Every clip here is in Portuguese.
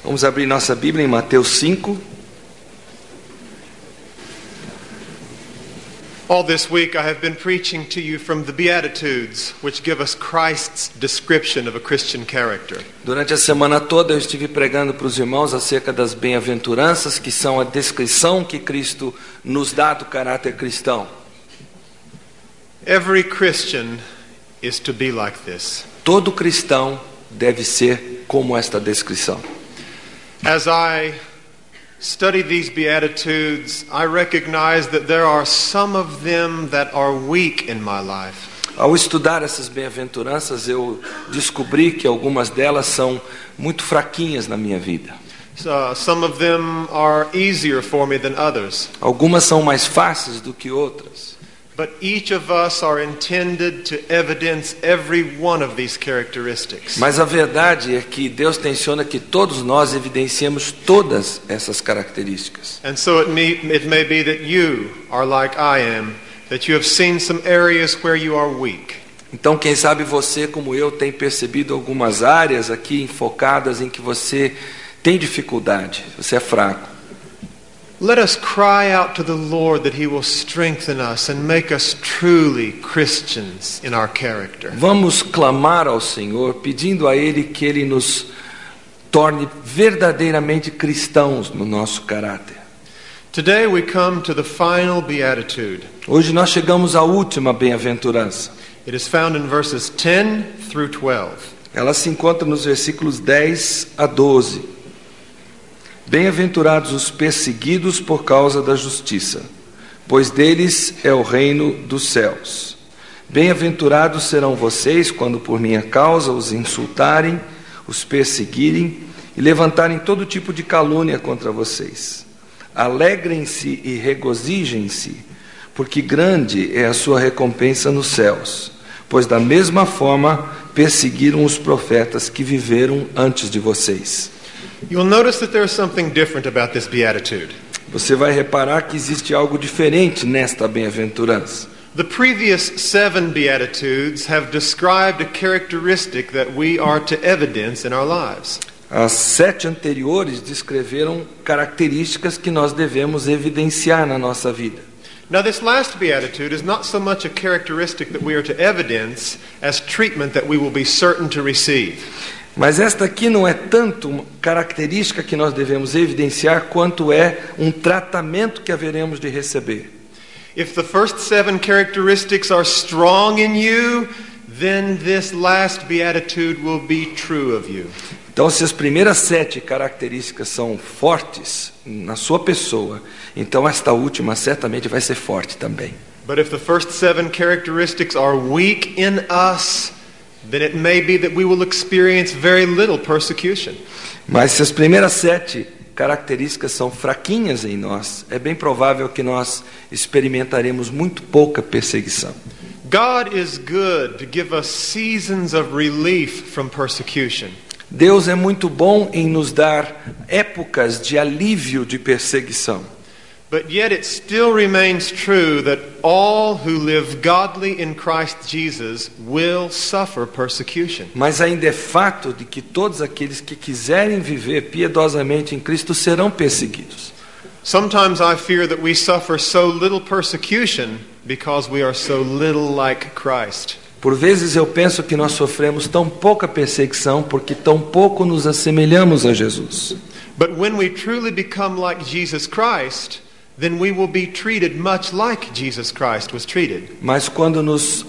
Vamos abrir nossa Bíblia em Mateus 5. All this week I have been preaching to you from the Beatitudes, which give us Christ's description of a Christian character. Durante a semana toda eu estive pregando para os irmãos acerca das bem-aventuranças, que são a descrição que Cristo nos dá do caráter cristão. Every Christian is to be like this. Todo cristão deve ser como esta descrição. As I study these Beatitudes, I recognize that there are some of them that are weak in my life. Ao estudar essas bem-aventuranças, eu descobri que algumas delas são muito fraquinhas na minha vida. So, some of them are easier for me than others. Algumas são mais fáceis do que outras. But each of us are intended to evidence every one of these characteristics. Mas a verdade é que Deus tenciona que todos nós evidenciemos todas essas características. And so it may be that you are like I am, that you have seen some areas where you are weak. Então, quem sabe você, como eu, tem percebido algumas áreas aqui enfocadas em que você tem dificuldade, você é fraco. Let us cry out to the Lord that He will strengthen us and make us truly Christians in our character. Vamos clamar ao Senhor, pedindo a Ele que Ele nos torne verdadeiramente cristãos no nosso caráter. Today we come to the final beatitude. Hoje nós chegamos à última bem-aventurança. It is found in verses 10 through 12. Ela se encontra nos versículos 10 a 12. Bem-aventurados os perseguidos por causa da justiça, pois deles é o reino dos céus. Bem-aventurados serão vocês quando por minha causa os insultarem, os perseguirem e levantarem todo tipo de calúnia contra vocês. Alegrem-se e regozijem-se, porque grande é a sua recompensa nos céus, pois da mesma forma perseguiram os profetas que viveram antes de vocês. You'll notice that there is something different about this beatitude. Você vai reparar que existe algo diferente nesta bem-aventurança. The previous 7 beatitudes have described a characteristic that we are to evidence in our lives. As 7 anteriores descreveram características que nós devemos evidenciar na nossa vida. Now this last beatitude is not so much a characteristic that we are to evidence as treatment that we will be certain to receive. Mas esta aqui não é tanto uma característica que nós devemos evidenciar, quanto é um tratamento que haveremos de receber. If the first 7 characteristics are strong in you, then this last beatitude will be true of you. Então, se as primeiras 7 características são fortes na sua pessoa, então esta última certamente vai ser forte também. But if the first 7 characteristics are weak in us, then it may be that we will experience very little persecution. Mas se as primeiras 7 características são fraquinhas em nós, é bem provável que nós experimentaremos muito pouca perseguição. God is good to give us seasons of relief from persecution. Deus é muito bom em nos dar épocas de alívio de perseguição. But yet it still remains true that all who live godly in Christ Jesus will suffer persecution. Mas ainda é fato de que todos aqueles que quiserem viver piedosamente em Cristo serão perseguidos. Sometimes I fear that we suffer so little persecution because we are so little like Christ. Por vezes eu penso que nós sofremos tão pouca perseguição porque tão pouco nos assemelhamos a Jesus. But when we truly become like Jesus Christ, then we will be treated much like Jesus Christ was treated. Mas quando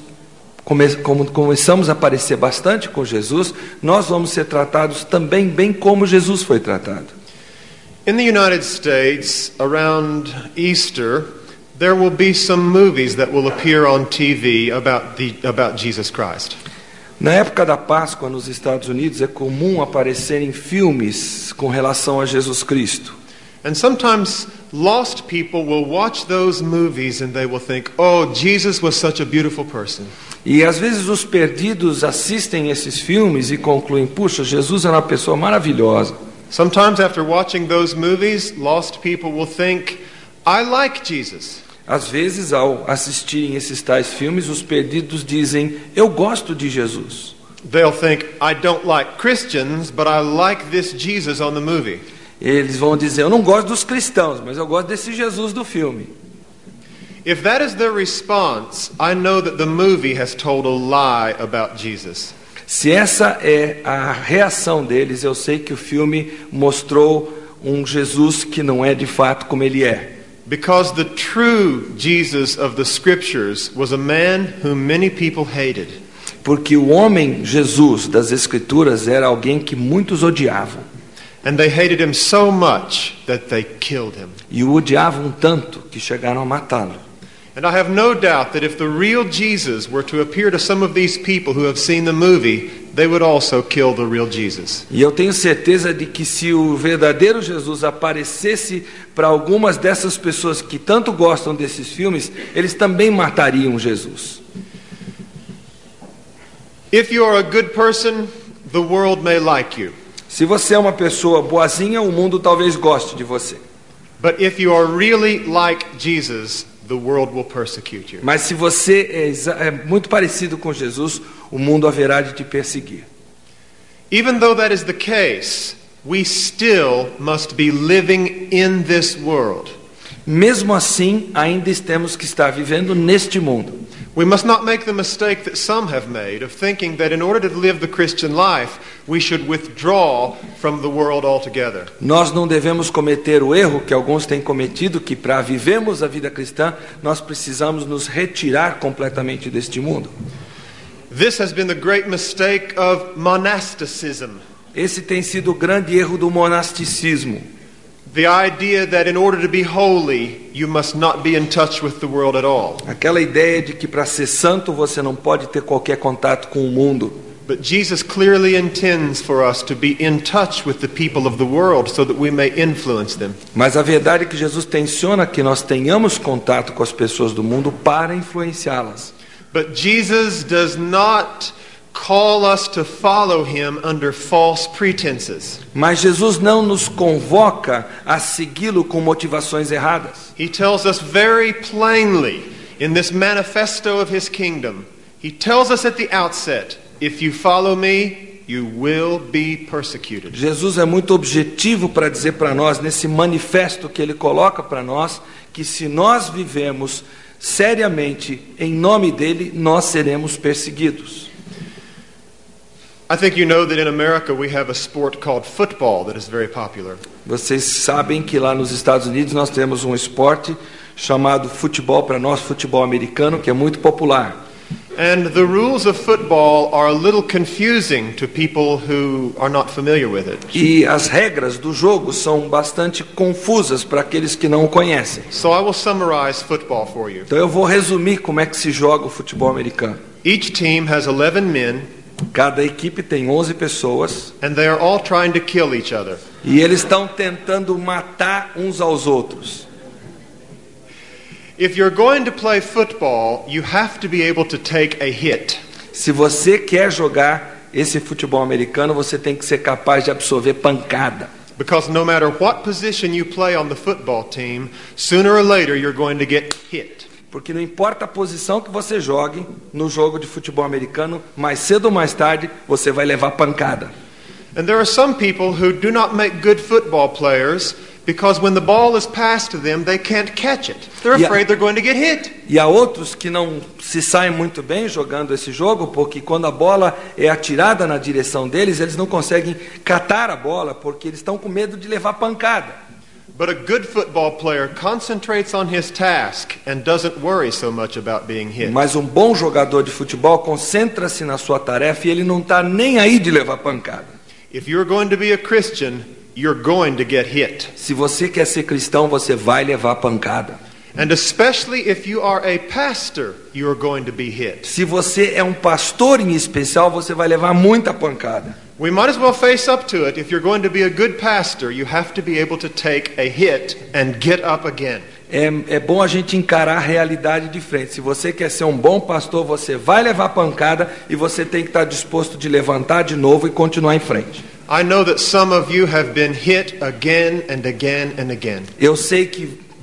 começamos a parecer bastante com Jesus, nós vamos ser tratados também bem como Jesus foi tratado. In the United States, around Easter, there will be some movies that will appear on TV about Jesus Christ. Na época da Páscoa nos Estados Unidos é comum aparecerem filmes com relação a Jesus Cristo. And sometimes lost people will watch those movies and they will think, "Oh, Jesus was such a beautiful person." E às vezes os perdidos assistem esses filmes e concluem: puxa, Jesus era uma pessoa maravilhosa. Sometimes after watching those movies, lost people will think, "I like Jesus." Às vezes, ao assistirem esses tais filmes, os perdidos dizem: eu gosto de Jesus. They'll think, I don't like Christians, but I like this Jesus on the movie. Eles vão dizer, eu não gosto dos cristãos, mas eu gosto desse Jesus do filme. If that is their response, I know that the movie has told a lie about Jesus. Se essa é a reação deles, eu sei que o filme mostrou um Jesus que não é de fato como ele é. Because the true Jesus of the Scriptures was a man whom many people hated. Porque o homem Jesus das Escrituras era alguém que muitos odiavam. And they hated him so much that they killed him. E o odiavam tanto que chegaram a matá-lo. And I have no doubt that if the real Jesus were to appear to some of these people who have seen the movie, they would also kill the real Jesus. E eu tenho certeza de que se o verdadeiro Jesus aparecesse para algumas dessas pessoas que tanto gostam desses filmes, eles também matariam Jesus. If you are a good person, the world may like you. Se você é uma pessoa boazinha, o mundo talvez goste de você. But if you are really like Jesus, the world will persecute you. Mas se você é muito parecido com Jesus, o mundo haverá de te perseguir. Even though that is the case, we still must be living in this world. Mesmo assim, ainda temos que estar vivendo neste mundo. We must not make the mistake that some have made of thinking that in order to live the Christian life, we should withdraw from the world altogether. Nós não devemos cometer o erro que alguns têm cometido, que para vivermos a vida cristã, nós precisamos nos retirar completamente deste mundo. This has been the great mistake of monasticism. Esse tem sido o grande erro do monasticismo. The idea that in order to be holy, you must not be in touch with the world at all. Aquela ideia de que para ser santo você não pode ter qualquer contato com o mundo. But Jesus clearly intends for us to be in touch with the people of the world so that we may influence them. Mas a verdade é que Jesus tenciona que nós tenhamos contato com as pessoas do mundo para influenciá-las. But Jesus does not call us to follow him under false pretenses. Mas Jesus não nos convoca a segui-lo com motivações erradas. He tells us very plainly in this manifesto of his kingdom. He tells us at the outset, if you follow me, you will be persecuted. Jesus é muito objetivo para dizer para nós, nesse manifesto que ele coloca para nós, que se nós vivemos seriamente em nome dele, nós seremos perseguidos. I think you know that in America we have a sport called football that is very popular. Vocês sabem que lá nos Estados Unidos nós temos um esporte chamado futebol, para nós futebol americano, que é muito popular. And the rules of football are a little confusing to people who are not familiar with it. E as regras do jogo são bastante confusas para aqueles que não o conhecem. So I will summarize football for you. Então eu vou resumir como é que se joga o futebol americano. Each team has 11 men. Cada equipe tem 11 pessoas. And they are all trying to kill each other. E eles estão tentando matar uns aos outros. If you're going to play football, you have to be able to take a hit. Se você quer jogar esse futebol americano, você tem que ser capaz de absorver pancada. Because no matter what position you play on the football team, sooner or later you're going to get hit. Porque não importa a posição que você jogue no jogo de futebol americano, mais cedo ou mais tarde você vai levar pancada. And there are some people who do not make good football players because when the ball is passed to them, they can't catch it. They're afraid they're going to get hit. E há outros que não se saem muito bem jogando esse jogo, porque quando a bola é atirada na direção deles, eles não conseguem catar a bola, porque eles estão com medo de levar pancada. But a good football player concentrates on his task and doesn't worry so much about being hit. Mas um bom jogador de futebol concentra-se na sua tarefa e ele não está nem aí de levar pancada. If you're going to be a Christian, you're going to get hit. Se você quer ser cristão, você vai levar pancada. And especially if you are a pastor, you're going to be hit. Se você é um pastor em especial, você vai levar muita pancada. We might as well face up to it. If you're going to be a good pastor, you have to be able to take a hit and get up again. É bom a gente encarar a realidade de frente. Se você quer ser um bom pastor, você vai levar pancada e você tem que estar disposto de levantar de novo e continuar em frente. I know that some of you have been hit again and again and again. Eu sei que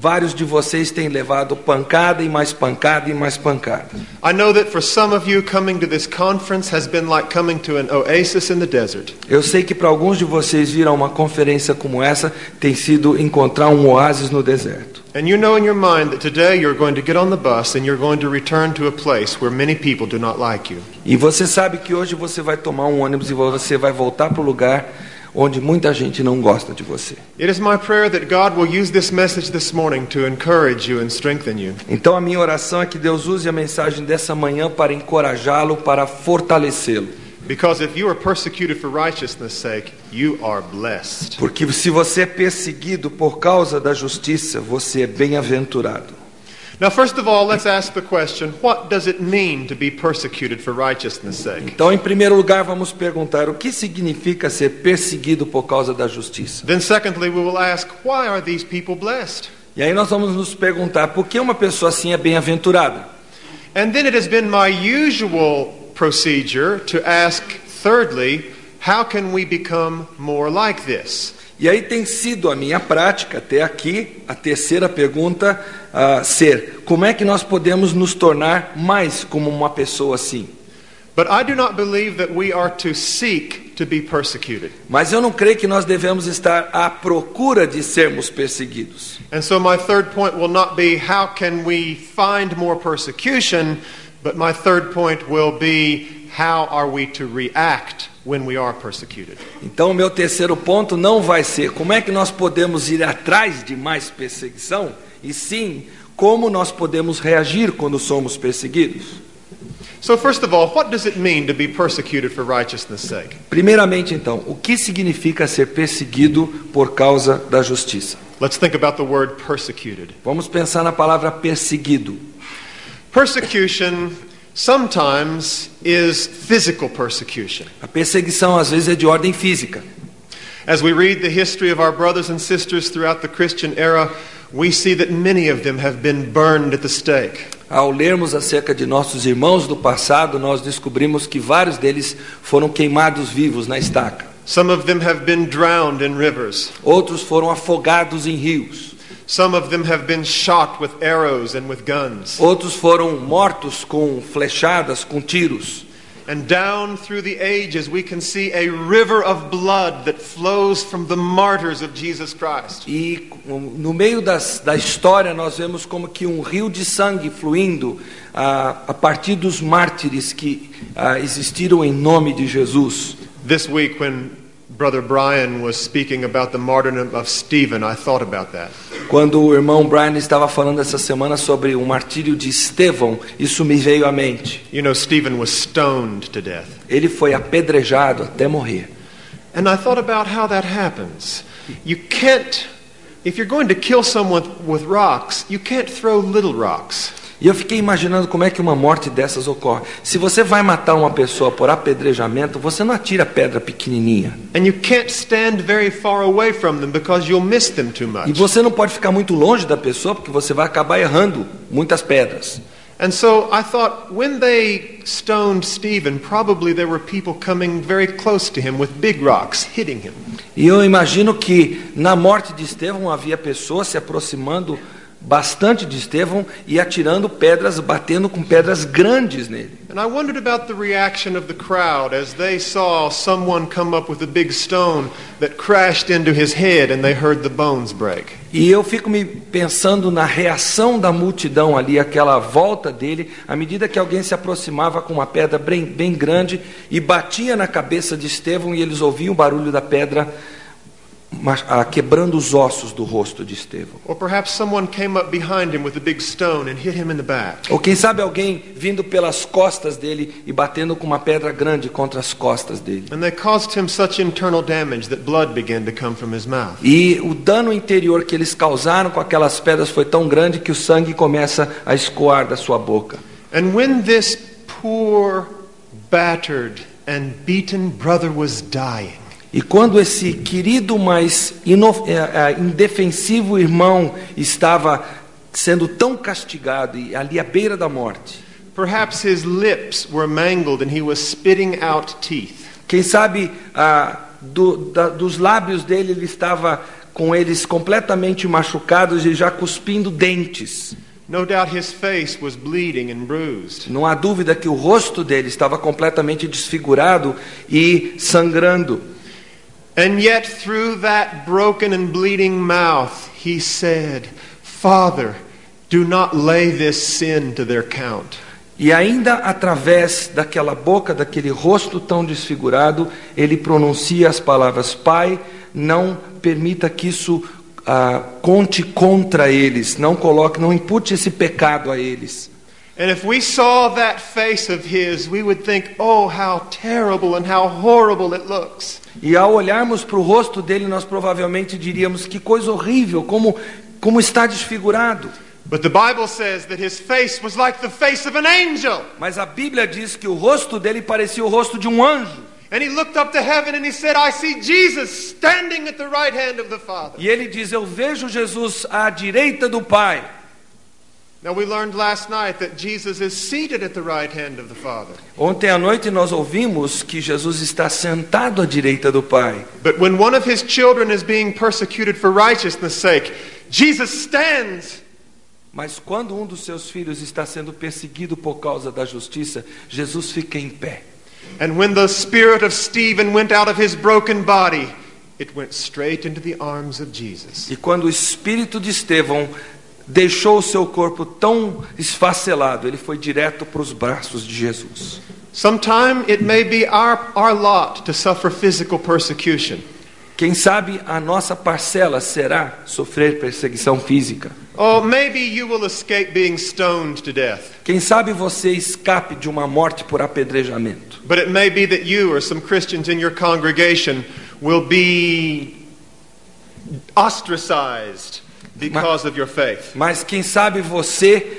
vários de vocês têm levado pancada e mais pancada e mais pancada. I know that for some of you, coming to this conference has been like coming to an oasis in the desert. Eu sei que para alguns de vocês vir a uma conferência como essa tem sido encontrar um oásis no deserto. And you know in your mind that today you're going to get on the bus and you're going to return to a place where many people do not like you. E você sabe que hoje você vai tomar um ônibus e você vai voltar para o lugar onde muita gente não gosta de você. It is my prayer that God will use this message this morning to encourage you and strengthen you. Então a minha oração é que Deus use a mensagem dessa manhã para encorajá-lo, para fortalecê-lo. Because if you are persecuted for righteousness' sake, you are blessed. Porque se você é perseguido por causa da justiça, você é bem-aventurado. Now, first of all, let's ask the question, what does it mean to be persecuted for righteousness' sake? Então, em primeiro lugar, vamos perguntar o que significa ser perseguido por causa da justiça. Then secondly, we will ask, why are these people blessed? E aí nós vamos nos perguntar por que uma pessoa assim é bem-aventurada. And then it has been my usual procedure to ask, thirdly, how can we become more like this? E aí tem sido a minha prática até aqui, a terceira pergunta ser, como é que nós podemos nos tornar mais como uma pessoa assim? But I do not believe that we are to seek to be persecuted. Mas eu não creio que nós devemos estar à procura de sermos perseguidos. And so my third point will not be how can we find more persecution, but my third point will be how are we to react when we are persecuted. Então o meu terceiro ponto não vai ser como é que nós podemos ir atrás de mais perseguição, e sim como nós podemos reagir quando somos perseguidos. So first of all, what does it mean to be persecuted for righteousness' sake? Primeiramente, então, o que significa ser perseguido por causa da justiça? Let's think about the word persecuted. Vamos pensar na palavra perseguido. Persecution sometimes is physical persecution. A perseguição às vezes é de ordem física. As we read the history of our brothers and sisters throughout the Christian era, we see that many of them have been burned at the stake. Ao lermos acerca de nossos irmãos do passado, nós descobrimos que vários deles foram queimados vivos na estaca. Some of them have been drowned in rivers. Outros foram afogados em rios. Some of them have been shot with arrows and with guns. Outros foram mortos com flechadas, com tiros. And down through the ages we can see a river of blood that flows from the martyrs of Jesus Christ. E no meio da história nós vemos como que um rio de sangue fluindo a partir dos mártires que existiram em nome de Jesus. This week when Brother Brian was speaking about the martyrdom of Stephen, I thought about that. Quando o irmão Brian estava falando essa semana sobre o martírio de Estevão, isso me veio à mente. You know, Stephen was stoned to death. Ele foi apedrejado até morrer. And I thought about how that happens. You can't, if you're going to kill someone with rocks, you can't throw little rocks. E eu fiquei imaginando como é que uma morte dessas ocorre. Se você vai matar uma pessoa por apedrejamento, você não atira pedra pequenininha. And you can't stand very far away from them because you'll miss them too much. E você não pode ficar muito longe da pessoa porque você vai acabar errando muitas pedras. And so I thought, when they stoned Stephen, probably there were people coming very close to him with big rocks, hitting him. E eu imagino que na morte de Estevão havia pessoas se aproximando bastante de Estevão e atirando pedras, batendo com pedras grandes nele. And I wondered about the reaction of the crowd as they saw someone come up with a big stone that crashed into his head and they heard the bones break. E eu fico me pensando na reação da multidão ali, aquela volta dele, à medida que alguém se aproximava com uma pedra bem grande e batia na cabeça de Estevão e eles ouviam o barulho da pedra quebrando os ossos do rosto de Estevão. Or perhaps someone came up behind him with a big stone and hit him in the back. Ou quem sabe alguém vindo pelas costas dele e batendo com uma pedra grande contra as costas dele. And they caused him such internal damage that blood began to come from his mouth. E o dano interior que eles causaram com aquelas pedras foi tão grande que o sangue começa a escoar da sua boca. And when this poor, battered and beaten brother was dying, e quando esse querido, mas indefensivo irmão estava sendo tão castigado e ali à beira da morte, perhaps his lips were mangled and he was spitting out teeth. Quem sabe dos lábios dele ele estava com eles completamente machucados e já cuspindo dentes. No doubt his face was bleeding and bruised. Não há dúvida que o rosto dele estava completamente desfigurado e sangrando. And yet through that broken and bleeding mouth, he said, Father, do not lay this sin to their count. E ainda através daquela boca, daquele rosto tão desfigurado, ele pronuncia as palavras: Pai, não permita que isso conte contra eles, não impute esse pecado a eles. And if we saw that face of his, we would think, oh, how terrible and how horrible it looks. E ao olharmos para o rosto dele, nós provavelmente diríamos: que coisa horrível, como está desfigurado. But the Bible says that his face was like the face of an angel. Mas a Bíblia diz que o rosto dele parecia o rosto de um anjo. And he looked up to heaven and he said, I see Jesus standing at the right hand of the Father. E ele diz: eu vejo Jesus à direita do Pai. Now we learned last night that Jesus is seated at the right hand of the Father. Ontem à noite nós ouvimos que Jesus está sentado à direita do Pai. But when one of his children is being persecuted for righteousness' sake, Jesus stands. Mas quando um dos seus filhos está sendo perseguido por causa da justiça, Jesus fica em pé. And when the spirit of Stephen went out of his broken body, it went straight into the arms of Jesus. E quando o espírito de Estevão deixou o seu corpo tão esfacelado, ele foi direto para os braços de Jesus. Sometime it may be our lot to suffer physical persecution. Quem sabe a nossa parcela será sofrer perseguição física. Or maybe you will escape being stoned to death. Quem sabe você escape de uma morte por apedrejamento. But it may be that you or some Christians in your congregation will be ostracized because of your faith. Mas quem sabe você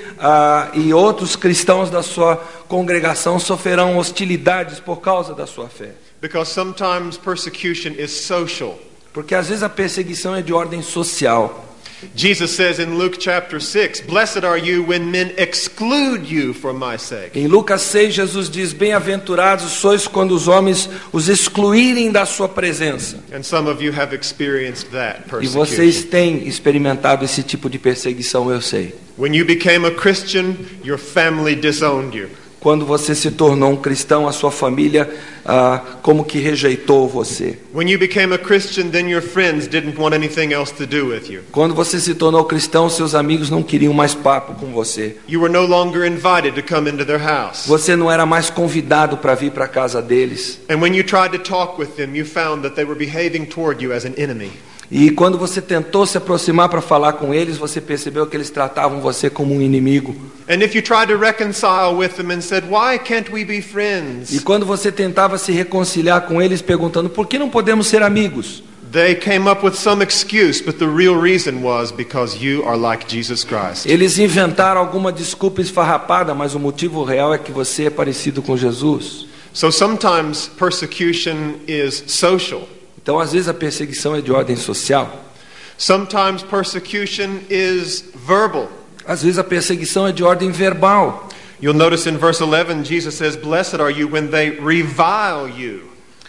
e outros cristãos da sua congregação sofrerão hostilidades por causa da sua fé. Because sometimes persecution is social. Porque às vezes a perseguição é de ordem social. Jesus says in Luke chapter 6, Blessed are you when men exclude you for my sake. Em Lucas 6, Jesus diz: bem-aventurados sois quando os homens os excluírem da sua presença. And some of you have experienced that E persecution. vocês têm experimentado esse tipo de perseguição, eu sei. When you became a Christian, your family disowned you. Quando você se tornou um cristão, a sua família como que rejeitou você. When you became a Christian, then your friends didn't want anything else to do with you. Quando você se tornou cristão, seus amigos não queriam mais papo com você. You were no longer invited to come into their house. Você não era mais convidado para vir para a casa deles. And when you tried to talk with them, you found that they were behaving toward you as an enemy. E quando você tentou se aproximar para falar com eles, você percebeu que eles tratavam você como um inimigo. And if you tried to reconcile with them and said, "Why can't we be friends?" E quando você tentava se reconciliar com eles, perguntando: por que não podemos ser amigos? They came up with some excuse, but the real reason was because you are like Jesus Christ. Eles inventaram alguma desculpa esfarrapada, mas o motivo real é que você é parecido com Jesus. So sometimes persecution is social. Então, às vezes a perseguição é de ordem social. Sometimes persecution is verbal. Às vezes a perseguição é de ordem verbal. You'll notice in verse 11, Jesus says, "Blessed are you when they revile you."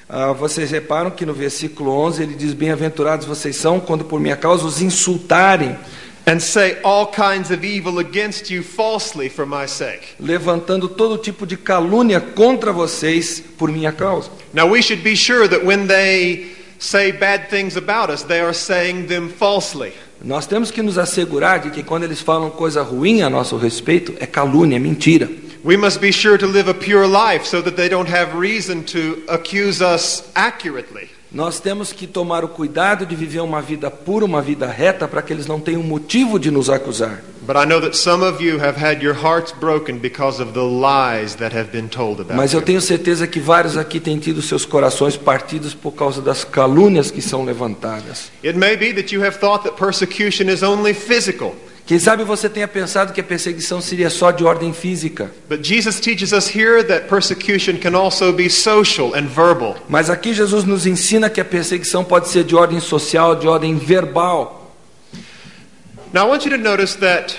Vocês reparam que no versículo 11 ele diz: bem-aventurados vocês são quando por minha causa os insultarem. And say all kinds of evil against you falsely for my sake. Levantando todo tipo de calúnia contra vocês por minha causa. Now we should be sure that when they say bad things about us, they are saying them falsely. Nós temos que nos assegurar de que quando eles falam coisa ruim a nosso respeito, é calúnia, é mentira. We must be sure to live a pure life so that they don't have reason to accuse us accurately. Nós temos que tomar o cuidado de viver uma vida pura, uma vida reta, para que eles não tenham motivo de nos acusar. But I know that some of you have had your hearts broken because of the lies that have been told about Mas eu you. tenho certeza que vários aqui têm tido seus corações partidos por causa das calúnias que são levantadas. It may be that you have thought that persecution is only physical. Quem sabe você tenha pensado que a perseguição seria só de ordem física. But Jesus teaches us here that persecution can also be social and verbal. Mas aqui Jesus nos ensina que a perseguição pode ser de ordem social, de ordem verbal. Now I want you to notice that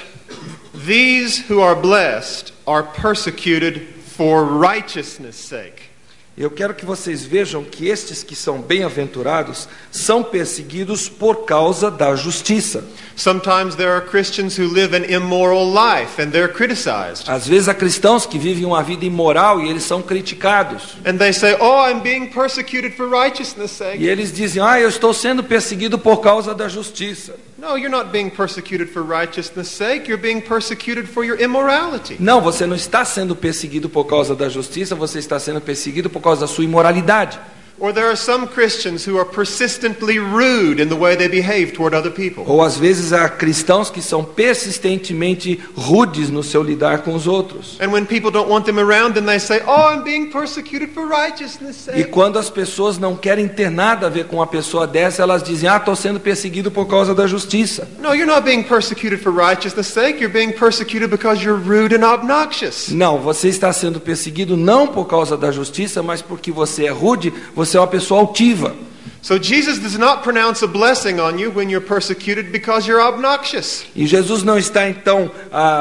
these who are blessed are persecuted for righteousness' sake. Eu quero que vocês vejam que estes que são bem-aventurados são perseguidos por causa da justiça. Sometimes there are Christians who live an immoral life and they're criticized. Às vezes há cristãos que vivem uma vida imoral e eles são criticados. And they say, "Oh, I'm being persecuted for righteousness' sake." E eles dizem, eu estou sendo perseguido por causa da justiça. No, you're not being persecuted for righteousness' sake. You're being persecuted for your immorality. Não, você não está sendo perseguido por causa da justiça, você está sendo perseguido por causa da sua imoralidade. Or there are some Christians who are persistently rude in the way they behave toward other people. Ou às vezes há cristãos que são persistentemente rudes no seu lidar com os outros. And when people don't want them around, then they say, "Oh, I'm being persecuted for righteousness' E sake." quando as pessoas não querem ter nada a ver com uma pessoa dessa, elas dizem, estou sendo perseguido por causa da justiça. No, you're not being persecuted for righteousness' sake. You're being persecuted because you're rude and obnoxious. Não, você está sendo perseguido não por causa da justiça, mas porque você é rude, você é uma pessoa altiva. So Jesus does not pronounce a blessing on you when you're persecuted because you're obnoxious. E Jesus não está então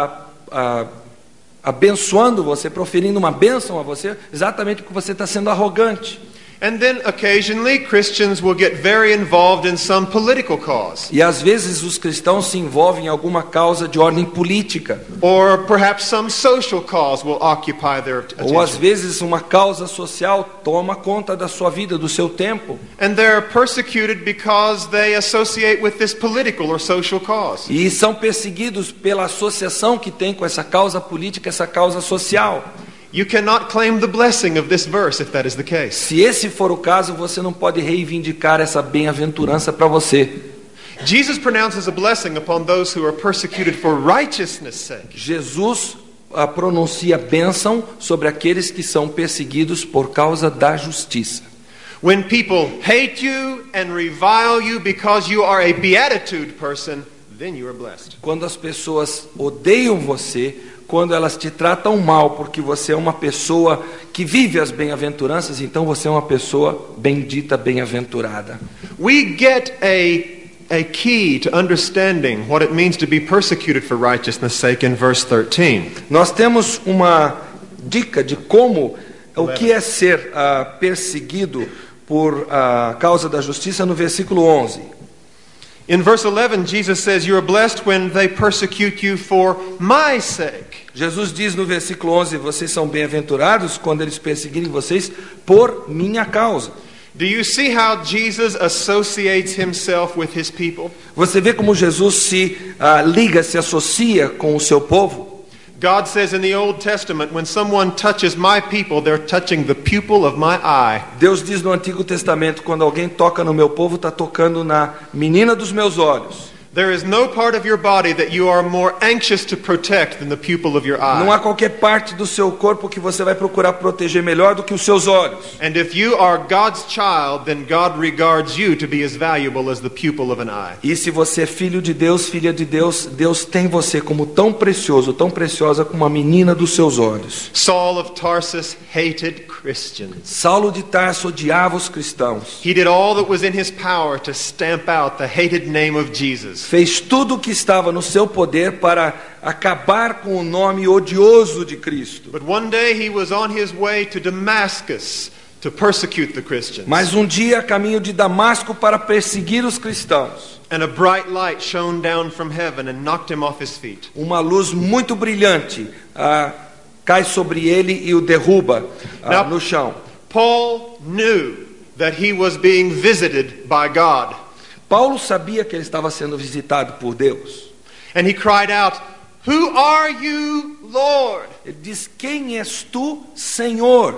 abençoando você, proferindo uma bênção a você, exatamente porque você está sendo arrogante. And then occasionally Christians will get very involved in some political cause. E às vezes os cristãos se envolvem em alguma causa de ordem política. Or perhaps some social cause will occupy their Ou às attention. vezes uma causa social toma conta da sua vida, do seu tempo. And they're persecuted because they associate with this political or social cause. E são perseguidos pela associação que tem com essa causa política, essa causa social. You cannot claim the blessing of this verse if that is the case. Se esse for o caso, você não pode reivindicar essa bem-aventurança para você. Jesus pronounces a blessing upon those who are persecuted for righteousness' sake. Jesus pronuncia bênção sobre aqueles que são perseguidos por causa da justiça. When people hate you and revile you because you are a beatitude person, then you are blessed. Quando as pessoas odeiam você, quando elas te tratam mal porque você é uma pessoa que vive as bem-aventuranças, então você é uma pessoa bendita, bem-aventurada. We get a key to understanding what it means to be persecuted for righteousness' sake in verse 13. Nós temos uma dica de o que é ser perseguido por causa da justiça no versículo 11. In verse 11, Jesus says, "You are blessed when they persecute you for my sake." Jesus diz no versículo 11, vocês são bem-aventurados quando eles perseguirem vocês por minha causa. Do you see how Jesus associates himself with his people? Você vê como Jesus se associa com o seu povo? God says in the Old Testament, when someone touches my people, they're touching the pupil of my eye. Deus diz no Antigo Testamento, quando alguém toca no meu povo, está tocando na menina dos meus olhos. There is no part of your body that you are more anxious to protect than the pupil of your Não há eye. qualquer parte do seu corpo que você vai procurar proteger melhor do que os seus olhos. And if you are God's child, then God regards you to be as valuable as the pupil of an eye. E se você é filho de Deus, filha de Deus, Deus tem você como tão precioso, tão preciosa como a menina dos seus olhos. Saul of Tarsus hated Christians. Saulo de Tarso odiava os cristãos. He did all that was in his power to stamp out the hated name of Jesus. Fez tudo o que estava no seu poder para acabar com o nome odioso de Cristo. But one day he was on his way to Damascus to persecute the Christians. Mas um dia, a caminho de Damasco para perseguir os cristãos, And a bright light shone down from heaven and knocked him off his feet. uma luz muito brilhante cai sobre ele e o derruba no chão. Paul knew that he was being visited by God. Paulo sabia que ele estava sendo visitado por Deus. And he cried out, "Who are you, Lord?" Ele diz, quem és tu, Senhor?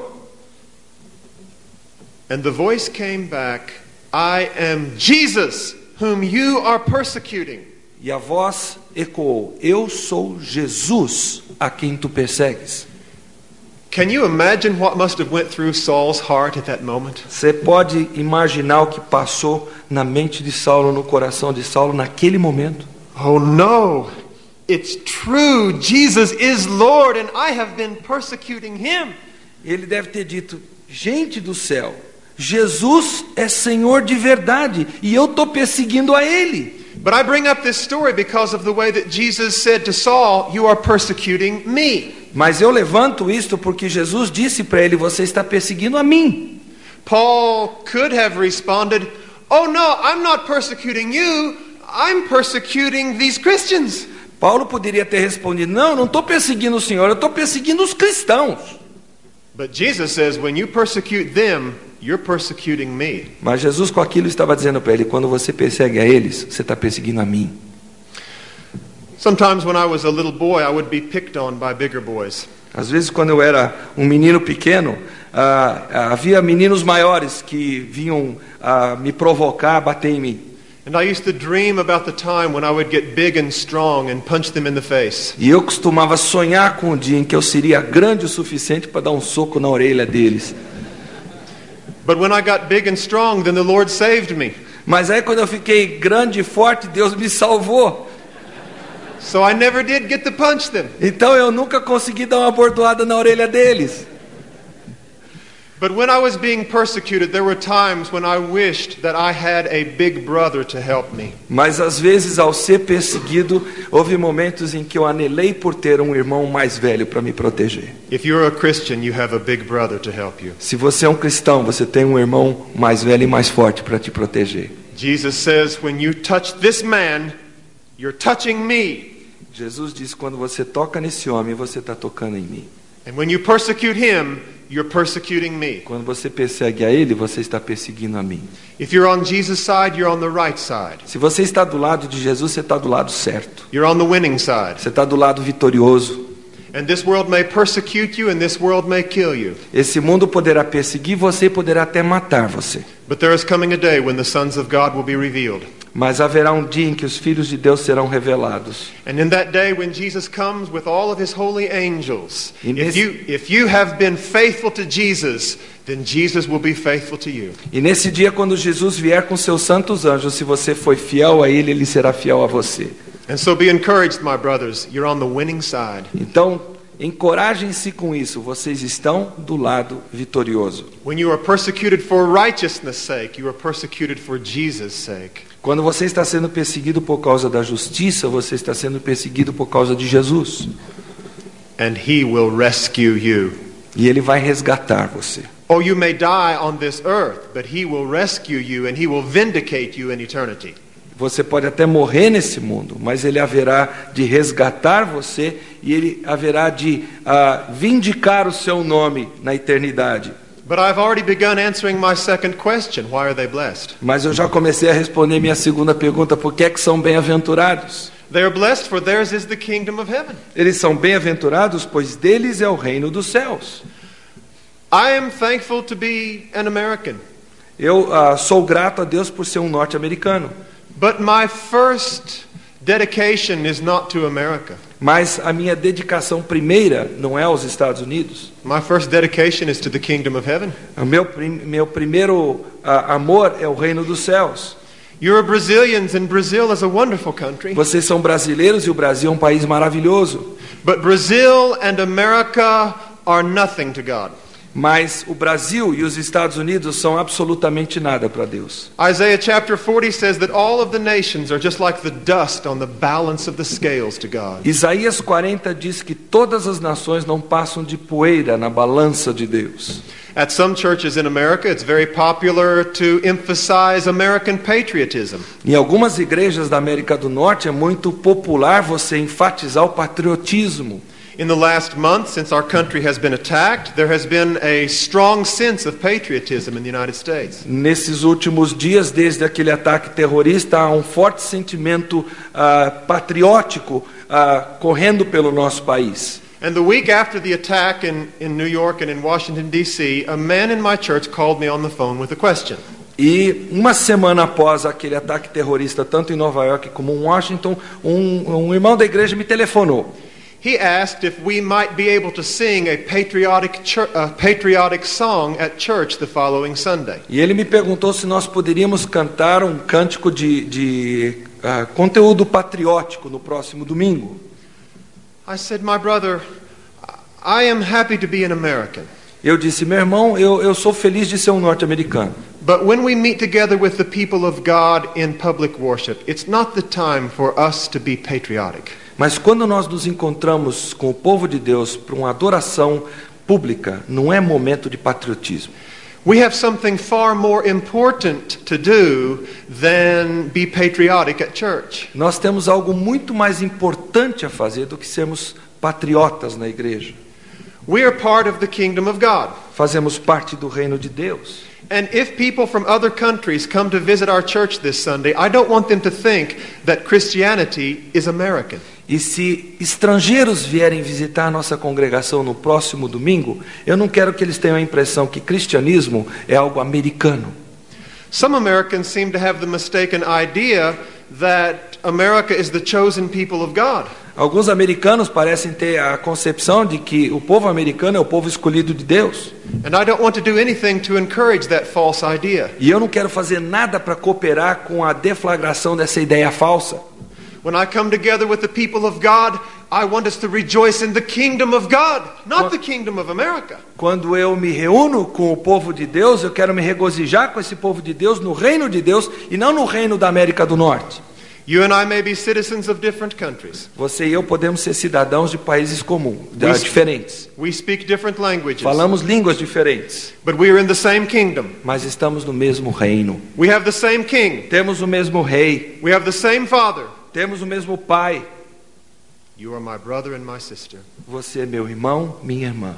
And the voice came back, "I am Jesus, whom you are persecuting." E a voz ecoou, eu sou Jesus, a quem tu persegues. Can you imagine what must have went through Saul's heart at that moment? Você pode imaginar o que passou na mente de Saulo, no coração de Saulo naquele momento? Oh no, it's true, Jesus is Lord and I have been persecuting him. Ele deve ter dito, gente do céu, Jesus é Senhor de verdade e eu estou perseguindo a Ele. But I bring up this story because of the way that Jesus said to Saul, "You are persecuting me." Mas eu levanto isto porque Jesus disse para ele: você está perseguindo a mim. Paul could have responded, "Oh no, I'm not persecuting you. I'm persecuting these Christians." Paulo poderia ter respondido: não estou perseguindo o Senhor, eu estou perseguindo os cristãos. But Jesus says, when you persecute them, you're persecuting me. Mas Jesus com aquilo estava dizendo para ele: quando você persegue a eles, você está perseguindo a mim. Sometimes when I was a little boy, I would be picked on by bigger boys. Às vezes, quando eu era um menino pequeno, havia meninos maiores que vinham me provocar, bater em mim. And I used to dream about the time when I would get big and strong and punch them in the face. E eu costumava sonhar com o dia em que eu seria grande o suficiente para dar um soco na orelha deles. But when I got big and strong, then the Lord saved me. Mas aí quando eu fiquei grande e forte, Deus me salvou. So I never did get to punch them. Então eu nunca consegui dar uma bordoada na orelha deles. But when I was being persecuted, there were times when I wished that I had a big brother to help me. Mas às vezes, ao ser perseguido, houve momentos em que eu anelei por ter um irmão mais velho para me proteger. If you're a Christian, you have a big brother to help you. Se você é um cristão, você tem um irmão mais velho e mais forte para te proteger. Jesus says, when you touch this man, you're touching me. Jesus diz: quando você toca nesse homem, você está tocando em mim. And when you persecute him, you're persecuting me. Quando você persegue a ele, você está perseguindo a mim. If you're on Jesus' side, you're on the right side. Se você está do lado de Jesus, você está do lado certo. You're on the winning side. Você está do lado vitorioso. And this world may persecute you and this world may kill you. Esse mundo poderá perseguir você e poderá até matar você. But there is coming a day when the sons of God will be revealed. Mas haverá um dia em que os filhos de Deus serão revelados. And in that day when Jesus comes with all of his holy angels, E if you have been faithful to Jesus, then Jesus will be faithful to you. E nesse dia, quando Jesus vier com seus santos anjos, se você foi fiel a ele, ele será fiel a você. And so be encouraged, my brothers, you're on the winning side. Então, encorajem-se com isso, vocês estão do lado vitorioso. When you are persecuted for righteousness' sake, you are persecuted for Jesus' sake. Quando você está sendo perseguido por causa da justiça, você está sendo perseguido por causa de Jesus. And he will rescue you. E ele vai resgatar você. Or you may die on this earth, but he will rescue you and he will vindicate you in eternity. Você pode até morrer nesse mundo, mas ele haverá de resgatar você e ele haverá de vindicar o seu nome na eternidade. But I've already begun answering my second question. Why are they blessed? Mas eu já comecei a responder minha segunda pergunta: por que é que são bem-aventurados? They are blessed, for theirs is the kingdom of heaven. Eles são bem-aventurados, pois deles é o reino dos céus. I am thankful to be an American. Eu sou grato a Deus por ser um norte-americano. But my first dedication is not to America. Mas a minha dedicação primeira não é aos Estados Unidos. My first dedication is to the kingdom of heaven. O meu primeiro amor é o reino dos céus. You're Brazilians and Brazil is a wonderful country. Vocês são brasileiros e o Brasil é um país maravilhoso. But Brazil and America are nothing to God. Mas o Brasil e os Estados Unidos são absolutamente nada para Deus. Isaiah chapter 40 says that all of the nations are just like the dust on the balance of the scales to God. Isaías 40 diz que todas as nações não passam de poeira na balança de Deus. At some churches in America, it's very popular to emphasize American patriotism. Em algumas igrejas da América do Norte é muito popular você enfatizar o patriotismo. In the last month, since our country has been attacked, there has been a strong sense of patriotism in the United States. Nesses últimos dias, desde aquele ataque terrorista, há um forte sentimento patriótico correndo pelo nosso país. And the week after the attack in New York and in Washington, D.C., a man in my church called me on the phone with a question. E uma semana após aquele ataque terrorista, tanto em Nova York como em Washington, um irmão da igreja me telefonou. He asked if we might be able to sing a patriotic song at church the following Sunday. E ele me perguntou se nós poderíamos cantar um cântico de conteúdo patriótico no próximo domingo. I said, my brother, I am happy to be an American. Eu disse, meu irmão, eu sou feliz de ser um norte-americano. But when we meet together with the people of God in public worship, it's not the time for us to be patriotic. Mas quando nós nos encontramos com o povo de Deus para uma adoração pública, não é momento de patriotismo. We have something far more important to do than be patriotic at church. Nós temos algo muito mais importante a fazer do que sermos patriotas na igreja. We are part of the kingdom of God. Fazemos parte do reino de Deus. And if people from other countries come to visit our church this Sunday, I don't want them to think that Christianity is American. E se estrangeiros vierem visitar a nossa congregação no próximo domingo, eu não quero que eles tenham a impressão que cristianismo é algo americano. Some Americans seem to have the mistaken idea that America is the chosen people of God. Alguns americanos parecem ter a concepção de que o povo americano é o povo escolhido de Deus. And I don't want to do anything to encourage that false idea. E eu não quero fazer nada para cooperar com a deflagração dessa ideia falsa. When I come together with the people of God, I want us to rejoice in the kingdom of God, not the kingdom of America. Quando eu me reúno com o povo de Deus, eu quero me regozijar com esse povo de Deus no reino de Deus e não no reino da América do Norte. You and I may be citizens of different countries. Você e eu podemos ser cidadãos de países comuns, diferentes. We speak different languages. Falamos línguas diferentes, But we are in the same kingdom. mas estamos no mesmo reino. We have the same king. Temos o mesmo rei, We have the same father. temos o mesmo pai. You are my brother and my sister. Você é meu irmão, minha irmã.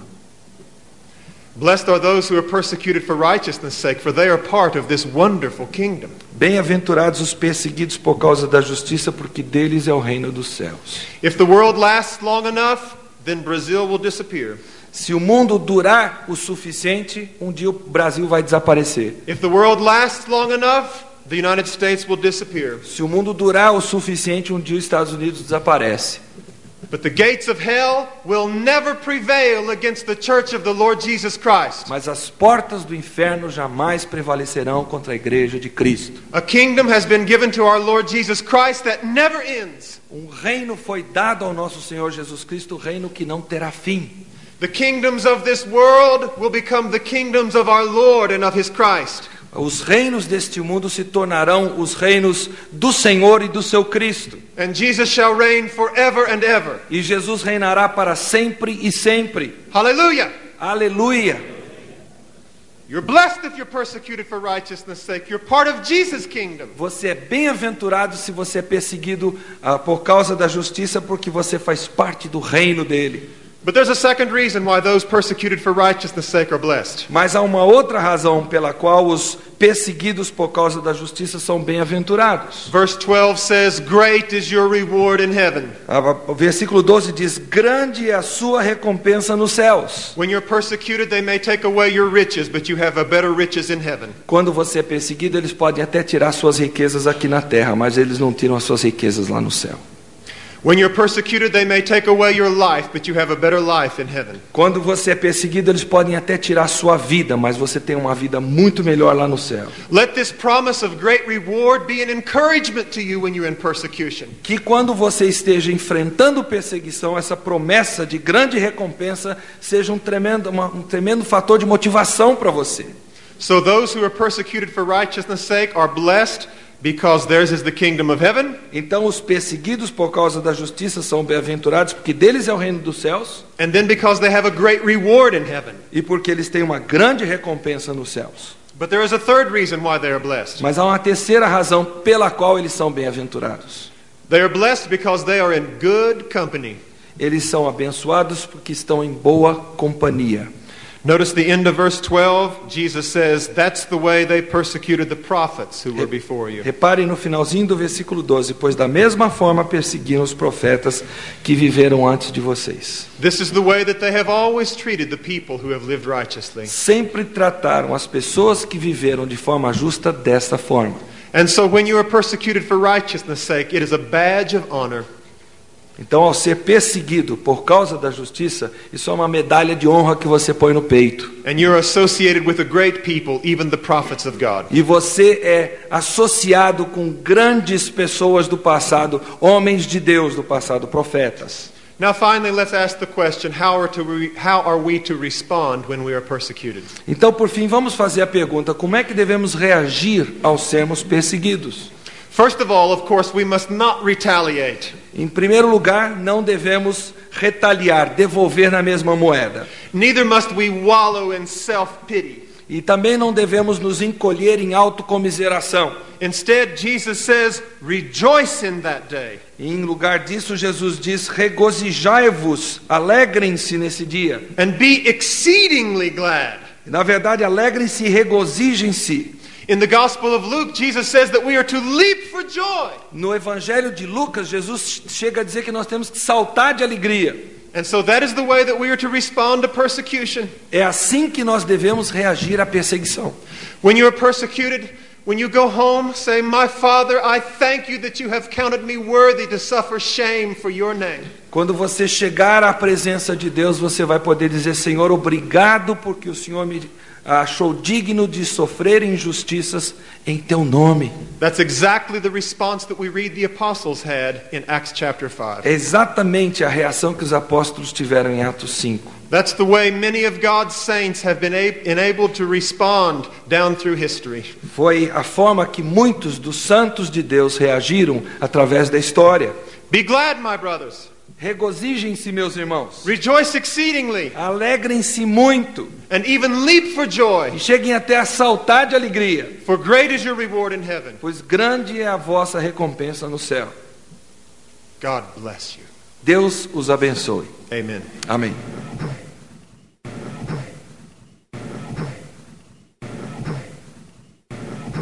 Blessed are those who are persecuted for righteousness' sake, for they are part of this wonderful kingdom. Bem-aventurados os perseguidos por causa da justiça, porque deles é o reino dos céus. If the world lasts long enough, then Brazil will disappear. Se o mundo durar o suficiente, um dia o Brasil vai desaparecer. If the world lasts long enough, the United States will disappear. Se o mundo durar o suficiente, um dia os Estados Unidos desaparece. But the gates of hell will never prevail against the church of the Lord Jesus Christ. Mas as portas do inferno jamais prevalecerão contra a igreja de Cristo. A kingdom has been given to our Lord Jesus Christ that never ends. Um reino foi dado ao nosso Senhor Jesus Cristo, reino que não terá fim. The kingdoms of this world will become the kingdoms of our Lord and of His Christ. Os reinos deste mundo se tornarão os reinos do Senhor e do seu Cristo. And Jesus shall reign forever and ever. E Jesus reinará para sempre e sempre. Hallelujah! Aleluia! You're blessed if you're persecuted for righteousness' sake. You're part of Jesus' kingdom. Você é bem-aventurado se você é perseguido por causa da justiça, porque você faz parte do reino dele. But there's a second reason why those persecuted for righteousness' sake are blessed. Mas há uma outra razão pela qual os perseguidos por causa da justiça são bem-aventurados. Verse 12 says, "Great is your reward in heaven." O versículo 12 diz: grande é a sua recompensa nos céus. When you're persecuted, they may take away your riches, but you have a better riches in heaven. Quando você é perseguido, eles podem até tirar suas riquezas aqui na terra, mas eles não tiram as suas riquezas lá no céu. When you're persecuted, they may take away your life, but you have a better life in heaven. Quando você é perseguido, eles podem até tirar sua vida, mas você tem uma vida muito melhor lá no céu. Let this promise of great reward be an encouragement to you when you're in persecution. Que quando você esteja enfrentando perseguição, essa promessa de grande recompensa seja um tremendo fator de motivação para você. So those who are persecuted for righteousness' sake are blessed, because theirs is the kingdom of heaven. Então os perseguidos por causa da justiça são bem-aventurados, porque deles é o reino dos céus. And then because they have a great reward in heaven. E porque eles têm uma grande recompensa nos céus. But there is a third reason why they are blessed. Mas há uma terceira razão pela qual eles são bem-aventurados. They are blessed because they are in good company. Eles são abençoados porque estão em boa companhia. Notice the end of verse 12. Jesus says, "That's the way they persecuted the prophets who were before you." Reparem no finalzinho do versículo 12, pois da mesma forma perseguiram os profetas que viveram antes de vocês. This is the way that they have always treated the people who have lived righteously. Sempre trataram as pessoas que viveram de forma justa desta forma. And so when you are persecuted for righteousness' sake, it is a badge of honor. Então, ao ser perseguido por causa da justiça, isso é uma medalha de honra que você põe no peito. And you're associated with a great people, even the prophets of God. E você é associado com grandes pessoas do passado, homens de Deus do passado, profetas. Now finally, let's ask the question, how are we to respond when we are persecuted? Então, por fim, vamos fazer a pergunta, como é que devemos reagir ao sermos perseguidos? First of all, of course, we must not retaliate. Em primeiro lugar, não devemos retaliar, devolver na mesma moeda. Neither must we wallow in self-pity. E também não devemos nos encolher em autocomiseração. Instead, Jesus says, rejoice in that day. E em lugar disso, Jesus diz, regozijai-vos, alegrem-se nesse dia. And be exceedingly glad. Na verdade, alegrem-se e regozijem-se. In the Gospel of Luke, Jesus says that we are to leap for joy. No Evangelho de Lucas, Jesus chega a dizer que nós temos que saltar de alegria. And so that is the way that we are to respond to persecution. É assim que nós devemos reagir à perseguição. When you are persecuted, when you go home, say, "My Father, I thank you that you have counted me worthy to suffer shame for your name." Quando você chegar à presença de Deus, você vai poder dizer, Senhor, obrigado porque o Senhor me achou digno de sofrer injustiças em teu nome. That's exactly the response that we read the apostles had in Acts chapter 5. É exatamente a reação que os apóstolos tiveram em Atos 5. That's the way many of God's saints have been enabled to respond down through history. Foi a forma que muitos dos santos de Deus reagiram através da história. Be glad, my brothers. Regozijem-se, meus irmãos. Rejoice exceedingly. Alegrem-se muito. And even leap for joy. E cheguem até a saltar de alegria. For great is your reward in heaven. Pois grande é a vossa recompensa no céu. God bless you. Deus os abençoe. Amen. Amém.